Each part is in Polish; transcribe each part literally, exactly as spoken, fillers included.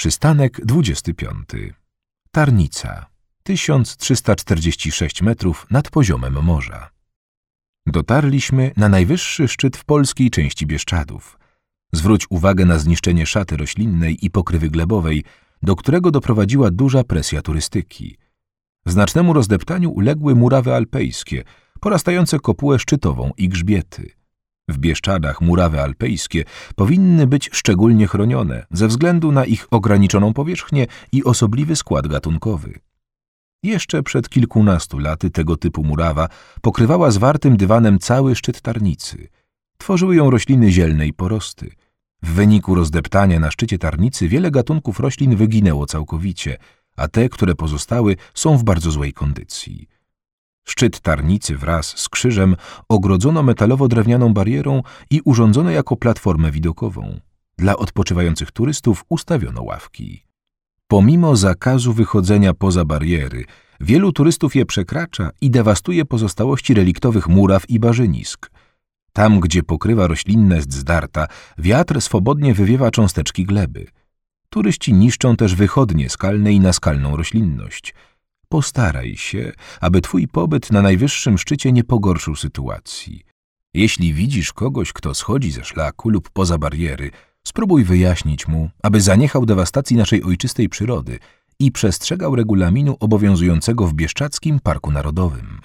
Przystanek dwudziesty piąty. Tarnica. tysiąc trzysta czterdzieści sześć metrów nad poziomem morza. Dotarliśmy na najwyższy szczyt w polskiej części Bieszczadów. Zwróć uwagę na zniszczenie szaty roślinnej i pokrywy glebowej, do którego doprowadziła duża presja turystyki. Znacznemu rozdeptaniu uległy murawy alpejskie, porastające kopułę szczytową i grzbiety. W Bieszczadach murawy alpejskie powinny być szczególnie chronione ze względu na ich ograniczoną powierzchnię i osobliwy skład gatunkowy. Jeszcze przed kilkunastu laty tego typu murawa pokrywała zwartym dywanem cały szczyt Tarnicy. Tworzyły ją rośliny zielne i porosty. W wyniku rozdeptania na szczycie Tarnicy wiele gatunków roślin wyginęło całkowicie, a te, które pozostały, są w bardzo złej kondycji. Szczyt Tarnicy wraz z krzyżem ogrodzono metalowo-drewnianą barierą i urządzono jako platformę widokową. Dla odpoczywających turystów ustawiono ławki. Pomimo zakazu wychodzenia poza bariery, wielu turystów je przekracza i dewastuje pozostałości reliktowych muraw i barzynisk. Tam, gdzie pokrywa roślinna jest zdarta, wiatr swobodnie wywiewa cząsteczki gleby. Turyści niszczą też wychodnie skalne i naskalną roślinność. Postaraj się, aby twój pobyt na najwyższym szczycie nie pogorszył sytuacji. Jeśli widzisz kogoś, kto schodzi ze szlaku lub poza bariery, spróbuj wyjaśnić mu, aby zaniechał dewastacji naszej ojczystej przyrody i przestrzegał regulaminu obowiązującego w Bieszczadzkim Parku Narodowym.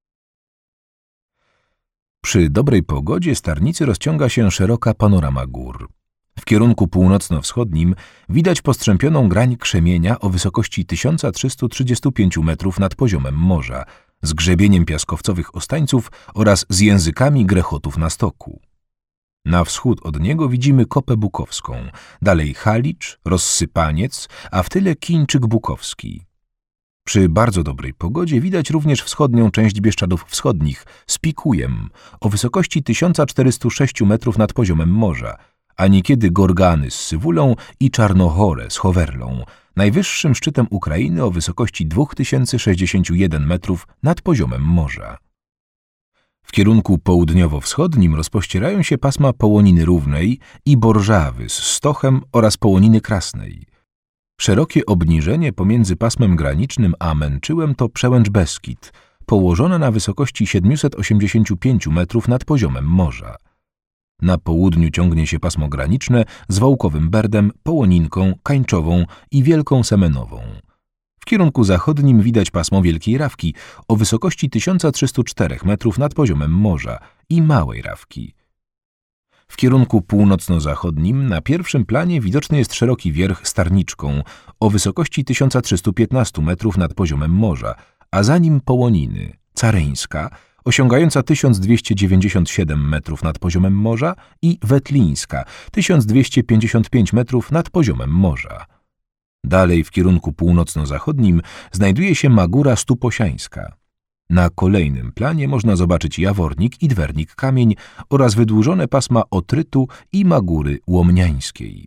Przy dobrej pogodzie z Tarnicy rozciąga się szeroka panorama gór. W kierunku północno-wschodnim widać postrzępioną grań krzemienia o wysokości tysiąc trzysta trzydzieści pięć metrów nad poziomem morza, z grzebieniem piaskowcowych ostańców oraz z językami grechotów na stoku. Na wschód od niego widzimy Kopę Bukowską, dalej Halicz, Rozsypaniec, a w tyle Kińczyk Bukowski. Przy bardzo dobrej pogodzie widać również wschodnią część Bieszczadów Wschodnich z Pikujem o wysokości tysiąc czterysta sześć metrów nad poziomem morza, a niekiedy Gorgany z Sywulą i Czarnochorę z Howerlą, najwyższym szczytem Ukrainy o wysokości dwa tysiące sześćdziesiąt jeden metrów nad poziomem morza. W kierunku południowo-wschodnim rozpościerają się pasma Połoniny Równej i Borżawy z Stochem oraz Połoniny Krasnej. Szerokie obniżenie pomiędzy pasmem granicznym a Męczyłem to przełęcz Beskid, położona na wysokości siedemset osiemdziesiąt pięć metrów nad poziomem morza. Na południu ciągnie się pasmo graniczne z Wałkowym Berdem, Połoninką, Kańczową i Wielką Semenową. W kierunku zachodnim widać pasmo Wielkiej Rawki o wysokości tysiąc trzysta cztery metrów nad poziomem morza i Małej Rawki. W kierunku północno-zachodnim na pierwszym planie widoczny jest szeroki wierch z Tarniczką o wysokości tysiąc trzysta piętnaście metrów nad poziomem morza, a za nim Połoniny, Careńska, osiągająca tysiąc dwieście dziewięćdziesiąt siedem metrów nad poziomem morza i Wetlińska, tysiąc dwieście pięćdziesiąt pięć metrów nad poziomem morza. Dalej w kierunku północno-zachodnim znajduje się Magóra Stuposiańska. Na kolejnym planie można zobaczyć Jawornik i Dwernik Kamień oraz wydłużone pasma Otrytu i Magóry Łomniańskiej.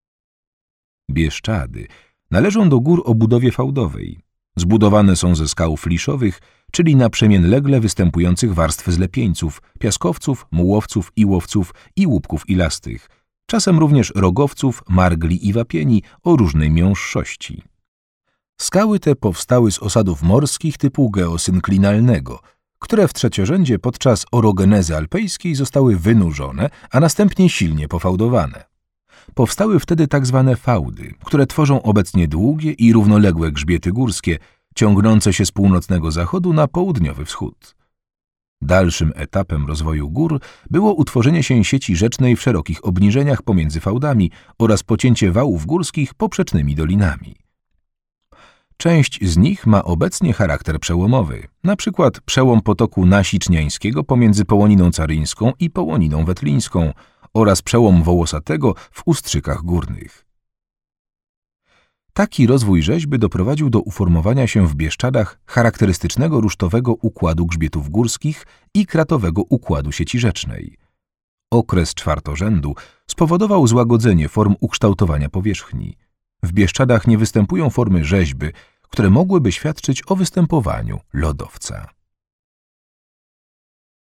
Bieszczady należą do gór o budowie fałdowej. Zbudowane są ze skał fliszowych, czyli naprzemian legle występujących warstw zlepieńców, piaskowców, mułowców, iłowców i łupków ilastych, czasem również rogowców, margli i wapieni o różnej miąższości. Skały te powstały z osadów morskich typu geosynklinalnego, które w trzeciorzędzie podczas orogenezy alpejskiej zostały wynurzone, a następnie silnie pofałdowane. Powstały wtedy tak zwane fałdy, które tworzą obecnie długie i równoległe grzbiety górskie, ciągnące się z północnego zachodu na południowy wschód. Dalszym etapem rozwoju gór było utworzenie się sieci rzecznej w szerokich obniżeniach pomiędzy fałdami oraz pocięcie wałów górskich poprzecznymi dolinami. Część z nich ma obecnie charakter przełomowy, na przykład przełom potoku Nasiczniańskiego pomiędzy Połoniną Caryńską i Połoniną Wetlińską oraz przełom Wołosatego w Ustrzykach Górnych. Taki rozwój rzeźby doprowadził do uformowania się w Bieszczadach charakterystycznego rusztowego układu grzbietów górskich i kratowego układu sieci rzecznej. Okres czwartorzędu spowodował złagodzenie form ukształtowania powierzchni. W Bieszczadach nie występują formy rzeźby, które mogłyby świadczyć o występowaniu lodowca.